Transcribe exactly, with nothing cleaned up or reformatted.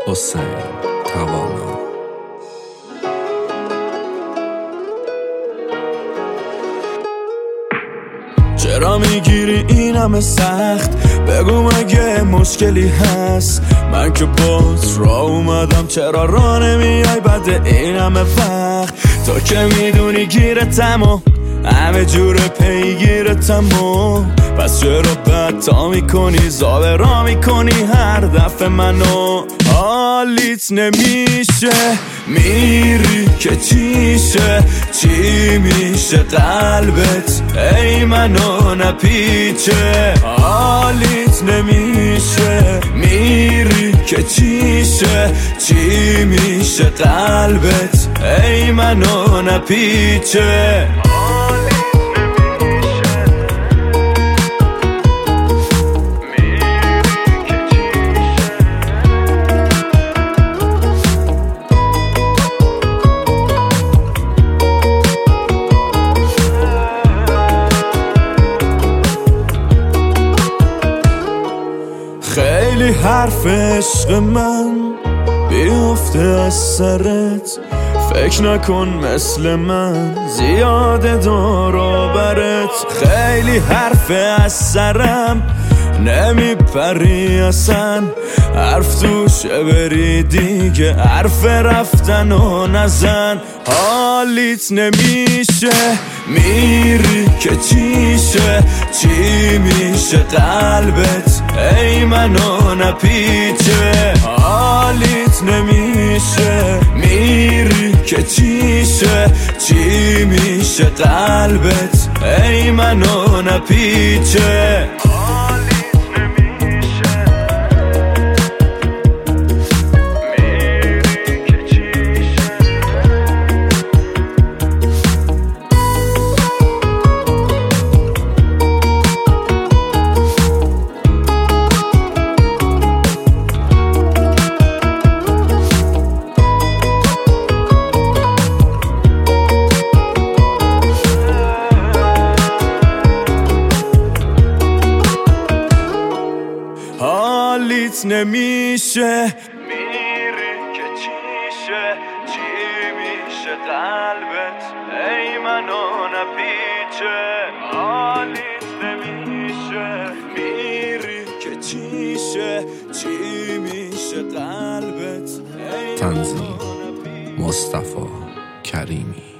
حسین توانا. چرا میگیری این همه سخت؟ بگو مگه مشکلی هست؟ من که باز را اومدم، چرا را نمیای بعد این همه وقت؟ تو که میدونی گیرتم و همه جور پیگیرتم و پس چرا بد تا میکنی؟ زابه را میکنی هر دفعه منو. حالیت نمیشه، میری که چیشه؟ چی میشه قلبت؟ ای منو نپیچه. حالیت نمیشه، میری که چیشه؟ چی میشه قلبت؟ ای منو نپیچه. خیلی حرف عشق من بیفته از سرت، فکر نکن مثل من زیاده دور و برت. خیلی حرف از سرم نمیپری اصلا، حرف توشه بری دیگه، حرف رفتن و نزن. حالیت نمیشه، میری که چیشه؟ چی میشه قلبت؟ ای منو نپیچه. حالیت نمیشه، میری که چیشه؟ چی میشه قلبت؟ ای منو نپیچه. حالیت نمیشه، میری که چیشه؟ چی میشه قلبت؟ ای منو نپیچه. حالیت نمیشه، میری که چیشه؟ چی میشه قلبت؟ تنظیم مصطفی کریمی.